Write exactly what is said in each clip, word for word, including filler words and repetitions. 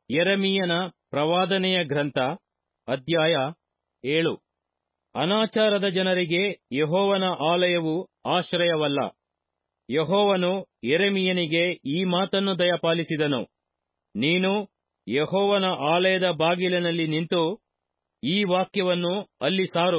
ಯೆರೆಮೀಯನ ಪ್ರವಾದನೆಯ ಗ್ರಂಥ ಅಧ್ಯಾಯ ಏಳು. ಅನಾಚಾರದ ಜನರಿಗೆ ಯೆಹೋವನ ಆಲಯವು ಆಶ್ರಯವಲ್ಲ. ಯೆಹೋವನು ಯೆರೆಮೀಯನಿಗೆ ಈ ಮಾತನ್ನು ದಯಪಾಲಿಸಿದನು. ನೀನು ಯೆಹೋವನ ಆಲಯದ ಬಾಗಿಲಿನಲ್ಲಿ ನಿಂತು ಈ ವಾಕ್ಯವನ್ನು ಅಲ್ಲಿ ಸಾರು.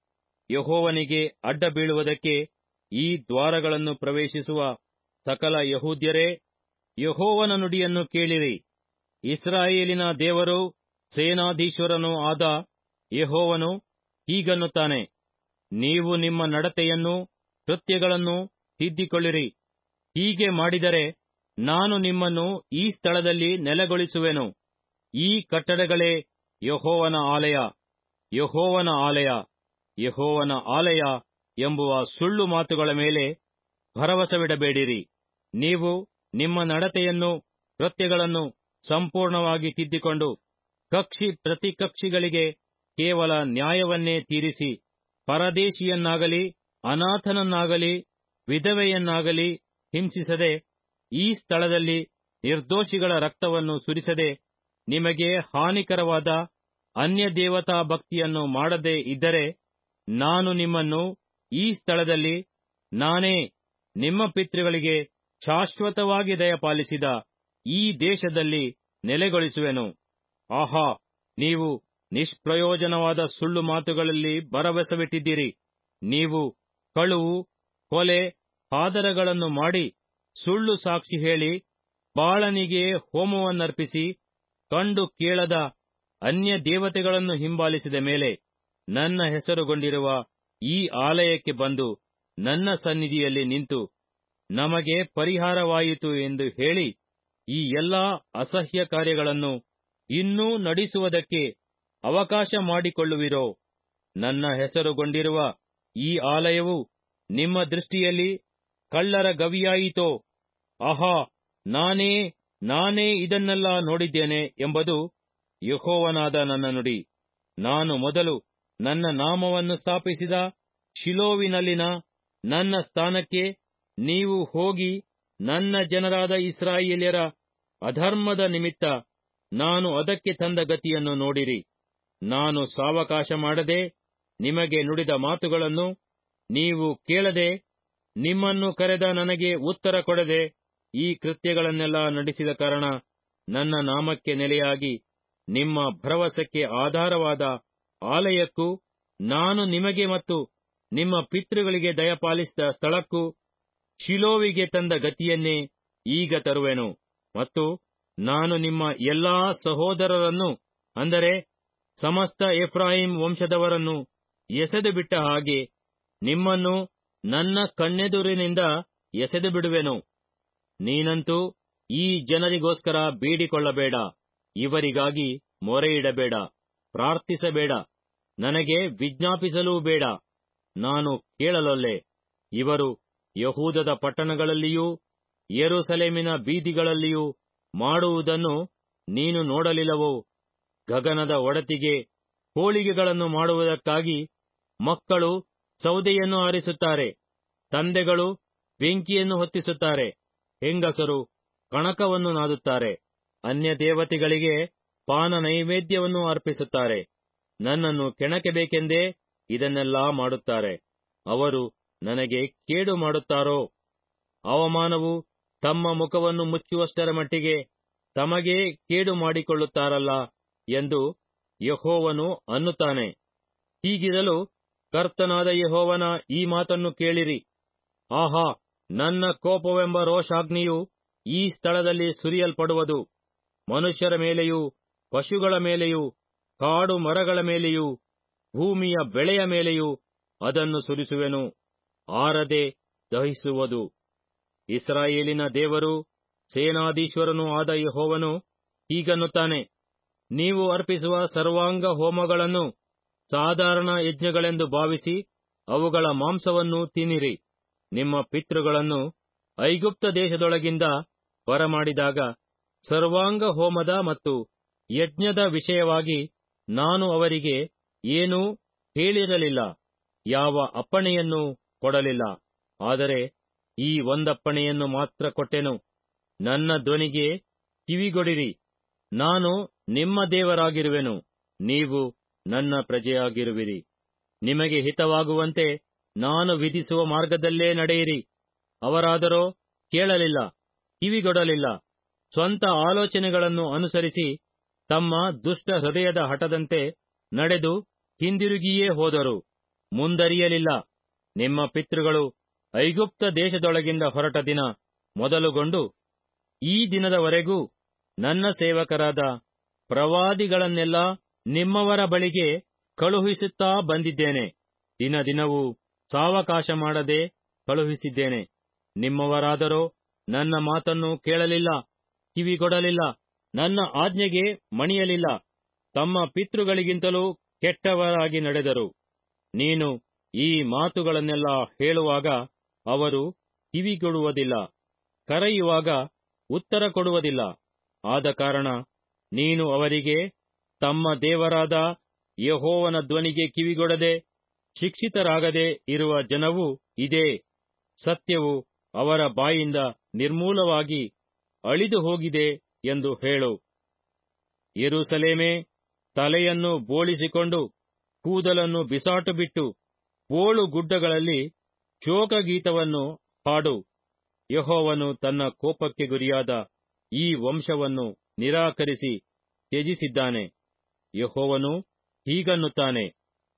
ಯೆಹೋವನಿಗೆ ಅಡ್ಡ ಬೀಳುವುದಕ್ಕೆ ಈ ದ್ವಾರಗಳನ್ನು ಪ್ರವೇಶಿಸುವ ಸಕಲ ಯೆಹೂದ್ಯರೇ, ಯೆಹೋವನ ನುಡಿಯನ್ನು ಕೇಳಿರಿ. ಇಸ್ರಾಯೇಲಿನ ದೇವರೂ ಸೇನಾಧೀಶ್ವರನೂ ಆದ ಯೆಹೋವನು ಹೀಗನ್ನುತ್ತಾನೆ, ನೀವು ನಿಮ್ಮ ನಡತೆಯನ್ನೂ ಕೃತ್ಯಗಳನ್ನೂ ತಿದ್ದಿಕೊಳ್ಳಿರಿ. ಹೀಗೆ ಮಾಡಿದರೆ ನಾನು ನಿಮ್ಮನ್ನು ಈ ಸ್ಥಳದಲ್ಲಿ ನೆಲೆಗೊಳಿಸುವೆನು. ಈ ಕಟ್ಟಡಗಳೇ ಯೆಹೋವನ ಆಲಯ, ಯೆಹೋವನ ಆಲಯ, ಯೆಹೋವನ ಆಲಯ ಎಂಬುವ ಸುಳ್ಳು ಮಾತುಗಳ ಮೇಲೆ ಭರವಸವಿಡಬೇಡಿರಿ. ನೀವು ನಿಮ್ಮ ನಡತೆಯನ್ನು ಕೃತ್ಯಗಳನ್ನು ಸಂಪೂರ್ಣವಾಗಿ ತಿದ್ದಿಕೊಂಡು ಕಕ್ಷಿ ಪ್ರತಿಕಕ್ಷಿಗಳಿಗೆ ಕೇವಲ ನ್ಯಾಯವನ್ನೇ ತೀರಿಸಿ, ಪರದೇಶಿಯನ್ನಾಗಲಿ ಅನಾಥನನ್ನಾಗಲಿ ವಿಧವೆಯನ್ನಾಗಲಿ ಹಿಂಸಿಸದೆ, ಈ ಸ್ಥಳದಲ್ಲಿ ನಿರ್ದೋಷಿಗಳ ರಕ್ತವನ್ನು ಸುರಿಸದೆ, ನಿಮಗೆ ಹಾನಿಕರವಾದ ಅನ್ಯದೇವತಾ ಭಕ್ತಿಯನ್ನು ಮಾಡದೇ ಇದ್ದರೆ, ನಾನು ನಿಮ್ಮನ್ನು ಈ ಸ್ಥಳದಲ್ಲಿ ನಾನೇ ನಿಮ್ಮ ಪಿತೃಗಳಿಗೆ ಶಾಶ್ವತವಾಗಿ ದಯಪಾಲಿಸಿದ ಈ ದೇಶದಲ್ಲಿ ನೆಲೆಗೊಳಿಸುವೆನು. ಆಹಾ, ನೀವು ನಿಷ್ಪ್ರಯೋಜನವಾದ ಸುಳ್ಳು ಮಾತುಗಳಲ್ಲಿ ಭರವಸವಿಟ್ಟಿದ್ದೀರಿ. ನೀವು ಕಳುವು, ಕೊಲೆ, ಹಾದರಗಳನ್ನು ಮಾಡಿ, ಸುಳ್ಳು ಸಾಕ್ಷಿ ಹೇಳಿ, ಬಾಳನಿಗೆ ಹೋಮವನ್ನರ್ಪಿಸಿ, ಕಂಡು ಕೇಳದ ಅನ್ಯ ದೇವತೆಗಳನ್ನು ಹಿಂಬಾಲಿಸಿದ ಮೇಲೆ ನನ್ನ ಹೆಸರುಗೊಂಡಿರುವ ಈ ಆಲಯಕ್ಕೆ ಬಂದು ನನ್ನ ಸನ್ನಿಧಿಯಲ್ಲಿ ನಿಂತು, ನಮಗೆ ಪರಿಹಾರವಾಯಿತು ಎಂದು ಹೇಳಿ, ಈ ಎಲ್ಲಾ ಅಸಹ್ಯ ಕಾರ್ಯಗಳನ್ನು ಇನ್ನೂ ನಡೆಸುವುದಕ್ಕೆ ಅವಕಾಶ ಮಾಡಿಕೊಳ್ಳುವಿರೋ? ನನ್ನ ಹೆಸರುಗೊಂಡಿರುವ ಈ ಆಲಯವು ನಿಮ್ಮ ದೃಷ್ಟಿಯಲ್ಲಿ ಕಳ್ಳರ ಗವಿಯಾಯಿತೋ? ಆಹಾ, ನಾನೇ ನಾನೇ ಇದನ್ನೆಲ್ಲ ನೋಡಿದ್ದೇನೆ ಎಂಬುದು ಯೆಹೋವನಾದ ನನ್ನ ನುಡಿ. ನಾನು ಮೊದಲು ನನ್ನ ನಾಮವನ್ನು ಸ್ಥಾಪಿಸಿದ ಶಿಲೋವಿನಲ್ಲಿನ ನನ್ನ ಸ್ಥಾನಕ್ಕೆ ನೀವು ಹೋಗಿ ನನ್ನ ಜನರಾದ ಇಸ್ರಾಯೇಲ್ಯರ ಅಧರ್ಮದ ನಿಮಿತ್ತ ನಾನು ಅದಕ್ಕೆ ತಂದ ಗತಿಯನ್ನು ನೋಡಿರಿ. ನಾನು ಸಾವಕಾಶ ಮಾಡದೆ ನಿಮಗೆ ನುಡಿದ ಮಾತುಗಳನ್ನು ನೀವು ಕೇಳದೆ, ನಿಮ್ಮನ್ನು ಕರೆದ ನನಗೆ ಉತ್ತರ ಕೊಡದೆ ಈ ಕೃತ್ಯಗಳನ್ನೆಲ್ಲ ನಡೆಸಿದ ಕಾರಣ ನನ್ನ ನಾಮಕ್ಕೆ ನೆಲೆಯಾಗಿ ನಿಮ್ಮ ಭರವಸಕ್ಕೆ ಆಧಾರವಾದ ಆಲಯಕ್ಕೂ, ನಾನು ನಿಮಗೆ ಮತ್ತು ನಿಮ್ಮ ಪಿತೃಗಳಿಗೆ ದಯಪಾಲಿಸಿದ ಸ್ಥಳಕ್ಕೂ, ಶಿಲೋವಿಗೆ ತಂದ ಗತಿಯನ್ನೇ ಈಗ ತರುವೆನು. ಮತ್ತು ನಾನು ನಿಮ್ಮ ಎಲ್ಲಾ ಸಹೋದರರನ್ನು, ಅಂದರೆ ಸಮಸ್ತ ಎಫ್ರಾಯೀಮ್ ವಂಶದವರನ್ನು ಎಸೆದು ಬಿಟ್ಟ ಹಾಗೆ ನಿಮ್ಮನ್ನು ನನ್ನ ಕಣ್ಣೆದುರಿನಿಂದ ಎಸೆದು ಬಿಡುವೆನು. ನೀನಂತೂ ಈ ಜನರಿಗೋಸ್ಕರ ಬೇಡಿಕೊಳ್ಳಬೇಡ, ಇವರಿಗಾಗಿ ಮೊರೆಯಿಡಬೇಡ, ಪ್ರಾರ್ಥಿಸಬೇಡ, ನನಗೆ ವಿಜ್ಞಾಪಿಸಲೂ ಬೇಡ. ನಾನು ಕೇಳಲೊಲ್ಲೆ. ಇವರು ಯಹೂದದ ಪಟ್ಟಣಗಳಲ್ಲಿಯೂ ಯೆರೂಸಲೇಮಿನ ಬೀದಿಗಳಲ್ಲಿಯೂ ಮಾಡುವುದನ್ನು ನೀನು ನೋಡಲಿಲ್ಲವೋ? ಗಗನದ ಒಡತಿಗೆ ಹೋಳಿಗೆಗಳನ್ನು ಮಾಡುವುದಕ್ಕಾಗಿ ಮಕ್ಕಳು ಸೌದೆಯನ್ನು ಆರಿಸುತ್ತಾರೆ, ತಂದೆಗಳು ಬೆಂಕಿಯನ್ನು ಹೊತ್ತಿಸುತ್ತಾರೆ, ಹೆಂಗಸರು ಕಣಕವನ್ನು ನಾದುತ್ತಾರೆ, ಅನ್ಯ ದೇವತೆಗಳಿಗೆ ಪಾನ ನೈವೇದ್ಯವನ್ನು ಅರ್ಪಿಸುತ್ತಾರೆ. ನನ್ನನ್ನು ಕೆಣಕಬೇಕೆಂದೇ ಇದನ್ನೆಲ್ಲಾ ಮಾಡುತ್ತಾರೆ. ಅವರು ನನಗೆ ಕೇಡು ಮಾಡುತ್ತಾರೋ? ಅವಮಾನವು ತಮ್ಮ ಮುಖವನ್ನು ಮುಚ್ಚುವಷ್ಟರ ಮಟ್ಟಿಗೆ ತಮಗೇ ಕೇಡು ಮಾಡಿಕೊಳ್ಳುತ್ತಾರಲ್ಲ ಎಂದು ಯೆಹೋವನು ಅನ್ನುತ್ತಾನೆ. ಹೀಗಿರಲು ಕರ್ತನಾದ ಯೆಹೋವನ ಈ ಮಾತನ್ನು ಕೇಳಿರಿ. ಆಹಾ, ನನ್ನ ಕೋಪವೆಂಬ ರೋಷಾಗ್ನಿಯು ಈ ಸ್ಥಳದಲ್ಲಿ ಸುರಿಯಲ್ಪಡುವುದು. ಮನುಷ್ಯರ ಮೇಲೆಯೂ ಪಶುಗಳ ಮೇಲೆಯೂ ಕಾಡು ಮರಗಳ ಮೇಲೆಯೂ ಭೂಮಿಯ ಬೆಳೆಯ ಮೇಲೆಯೂ ಅದನ್ನು ಸುರಿಸುವೆನು, ಆರದೆ ದಹಿಸುವುದು. ಇಸ್ರಾಯೇಲಿನ ದೇವರೂ ಸೇನಾಧೀಶ್ವರನೂ ಆದ ಯೆಹೋವನು ಹೀಗನ್ನುತ್ತಾನೆ, ನೀವು ಅರ್ಪಿಸುವ ಸರ್ವಾಂಗ ಹೋಮಗಳನ್ನು ಸಾಧಾರಣ ಯಜ್ಞಗಳೆಂದು ಭಾವಿಸಿ ಅವುಗಳ ಮಾಂಸವನ್ನು ತಿನ್ನಿರಿ. ನಿಮ್ಮ ಪಿತೃಗಳನ್ನು ಐಗುಪ್ತ ದೇಶದೊಳಗಿಂದ ಬರಮಾಡಿದಾಗ ಸರ್ವಾಂಗ ಹೋಮದ ಮತ್ತು ಯಜ್ಞದ ವಿಷಯವಾಗಿ ನಾನು ಅವರಿಗೆ ಏನೂ ಹೇಳಿರಲಿಲ್ಲ, ಯಾವ ಅಪ್ಪಣೆಯನ್ನೂ ಕೊಡಲಿಲ್ಲ. ಆದರೆ ಈ ಒಂದಪ್ಪಣೆಯನ್ನು ಮಾತ್ರ ಕೊಟ್ಟೆನು, ನನ್ನ ಧ್ವನಿಗೆ ಕಿವಿಗೊಡಿರಿ. ನಾನು ನಿಮ್ಮ ದೇವರಾಗಿರುವೆನು, ನೀವು ನನ್ನ ಪ್ರಜೆಯಾಗಿರುವಿರಿ. ನಿಮಗೆ ಹಿತವಾಗುವಂತೆ ನಾನು ವಿಧಿಸುವ ಮಾರ್ಗದಲ್ಲೇ ನಡೆಯಿರಿ. ಅವರಾದರೋ ಕೇಳಲಿಲ್ಲ, ಕಿವಿಗೊಡಲಿಲ್ಲ. ಸ್ವಂತ ಆಲೋಚನೆಗಳನ್ನು ಅನುಸರಿಸಿ ತಮ್ಮ ದುಷ್ಟ ಹೃದಯದ ಹಠದಂತೆ ನಡೆದು ಹಿಂದಿರುಗಿಯೇ ಹೋದರು, ಮುಂದರಿಯಲಿಲ್ಲ. ನಿಮ್ಮ ಪಿತೃಗಳು ಐಗುಪ್ತ ದೇಶದೊಳಗಿಂದ ಹೊರಟ ದಿನ ಮೊದಲುಗೊಂಡು ಈ ದಿನದವರೆಗೂ ನನ್ನ ಸೇವಕರಾದ ಪ್ರವಾದಿಗಳನ್ನೆಲ್ಲ ನಿಮ್ಮವರ ಬಳಿಗೆ ಕಳುಹಿಸುತ್ತಾ ಬಂದಿದ್ದೇನೆ. ದಿನ ದಿನವೂ ಸಾವಕಾಶ ಮಾಡದೆ ಕಳುಹಿಸಿದ್ದೇನೆ. ನಿಮ್ಮವರಾದರೋ ನನ್ನ ಮಾತನ್ನು ಕೇಳಲಿಲ್ಲ, ಕಿವಿಗೊಡಲಿಲ್ಲ, ನನ್ನ ಆಜ್ಞೆಗೆ ಮಣಿಯಲಿಲ್ಲ. ತಮ್ಮ ಪಿತೃಗಳಿಗಿಂತಲೂ ಕೆಟ್ಟವರಾಗಿ ನಡೆದರು. ನೀನು ಈ ಮಾತುಗಳನ್ನೆಲ್ಲ ಹೇಳುವಾಗ ಅವರು ಕಿವಿಗೊಡುವುದಿಲ್ಲ, ಕರೆಯುವಾಗ ಉತ್ತರ ಕೊಡುವುದಿಲ್ಲ. ಆದ ಕಾರಣ ನೀನು ಅವರಿಗೆ, ತಮ್ಮ ದೇವರಾದ ಯೆಹೋವನ ಧ್ವನಿಗೆ ಕಿವಿಗೊಡದೆ ಶಿಕ್ಷಿತರಾಗದೆ ಇರುವ ಜನವು ಇದೇ. ಸತ್ಯವು ಅವರ ಬಾಯಿಂದ ನಿರ್ಮೂಲವಾಗಿ ಅಳಿದು ಹೋಗಿದೆ ಎಂದು ಹೇಳು. ಯೆರೂಸಲೇಮೇ, ತಲೆಯನ್ನು ಬೋಳಿಸಿಕೊಂಡು ಕೂದಲನ್ನು ಬಿಸಾಟು ಬಿಟ್ಟು ಬೋಳು ಗುಡ್ಡಗಳಲ್ಲಿ ಶೋಕಗೀತವನ್ನು ಹಾಡು. ಯೆಹೋವನು ತನ್ನ ಕೋಪಕ್ಕೆ ಗುರಿಯಾದ ಈ ವಂಶವನ್ನು ನಿರಾಕರಿಸಿ ತ್ಯಜಿಸಿದ್ದಾನೆ. ಯೆಹೋವನು ಹೀಗನ್ನುತ್ತಾನೆ,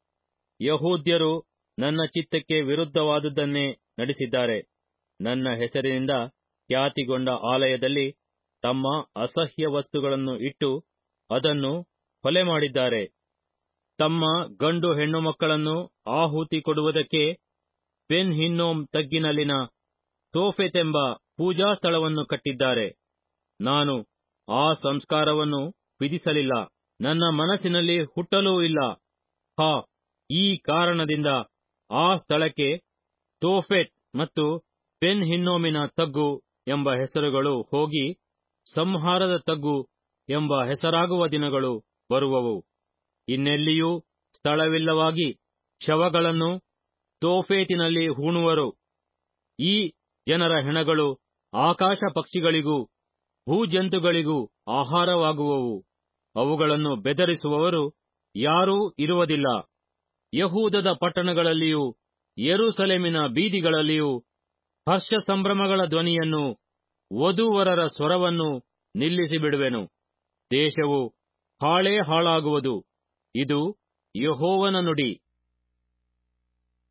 ಯೆಹೂದ್ಯರು ನನ್ನ ಚಿತ್ತಕ್ಕೆ ವಿರುದ್ಧವಾದುದನ್ನೇ ನಡೆಸಿದ್ದಾರೆ. ನನ್ನ ಹೆಸರಿನಿಂದ ಖ್ಯಾತಿಗೊಂಡ ಆಲಯದಲ್ಲಿ ತಮ್ಮ ಅಸಹ್ಯ ವಸ್ತುಗಳನ್ನು ಇಟ್ಟು ಅದನ್ನು ಹೊಲೆ ಮಾಡಿದ್ದಾರೆ. ತಮ್ಮ ಗಂಡು ಹೆಣ್ಣು ಮಕ್ಕಳನ್ನು ಆಹುತಿ ಕೊಡುವುದಕ್ಕೆ ಬೆನ್ ಹಿನ್ನೋಮ್ ತಗ್ಗಿನಲ್ಲಿನ ತೋಫೆತೆಂಬ ಪೂಜಾ ಸ್ಥಳವನ್ನು ಕಟ್ಟಿದ್ದಾರೆ. ನಾನು ಆ ಸಂಸ್ಕಾರವನ್ನು ವಿಧಿಸಲಿಲ್ಲ, ನನ್ನ ಮನಸ್ಸಿನಲ್ಲಿ ಹುಟ್ಟಲೂ ಇಲ್ಲ. ಹಾ, ಈ ಕಾರಣದಿಂದ ಆ ಸ್ಥಳಕ್ಕೆ ತೋಫೆಟ್ ಮತ್ತು ಬೆನ್ ಹಿನ್ನೋಮಿನ ತಗ್ಗು ಎಂಬ ಹೆಸರುಗಳು ಹೋಗಿ ಸಂಹಾರದ ತಗ್ಗು ಎಂಬ ಹೆಸರಾಗುವ ದಿನಗಳು ಬರುವವು. ಇನ್ನೆಲ್ಲಿಯೂ ಸ್ಥಳವಿಲ್ಲವಾಗಿ ಶವಗಳನ್ನು ತೋಫೇತಿನಲ್ಲಿ ಹೂಣುವರು. ಈ ಜನರ ಹೆಣಗಳು ಆಕಾಶ ಪಕ್ಷಿಗಳಿಗೂ ಭೂಜಂತುಗಳಿಗೂ ಆಹಾರವಾಗುವವು. ಅವುಗಳನ್ನು ಬೆದರಿಸುವವರು ಯಾರೂ ಇರುವುದಿಲ್ಲ. ಯೆಹೂದದ ಪಟ್ಟಣಗಳಲ್ಲಿಯೂ ಯೆರೂಸಲೇಮಿನ ಬೀದಿಗಳಲ್ಲಿಯೂ ಹರ್ಷ ಸಂಭ್ರಮಗಳ ಧ್ವನಿಯನ್ನು, ವಧೂವರರ ಸ್ವರವನ್ನು ನಿಲ್ಲಿಸಿಬಿಡುವೆನು. ದೇಶವು ಹಾಳೇ ಹಾಳಾಗುವುದು. ಇದು ಯೆಹೋವನ ನುಡಿ.